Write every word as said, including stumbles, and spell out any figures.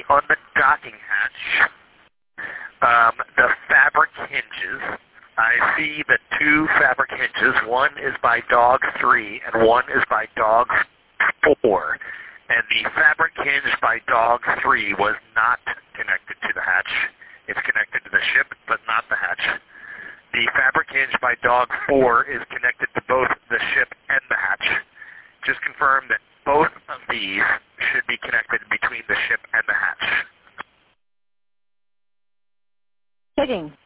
on the docking hatch, um, the fabric hinges. I see the two fabric hinges. One is by dog three and one is by dog four. And the fabric hinge by dog three was not connected to the hatch. It's connected to the ship, but not the hatch. The fabric hinge by dog four is connected to both the ship and the hatch. Just confirm that both of these should be connected between the ship and the hatch. Checking.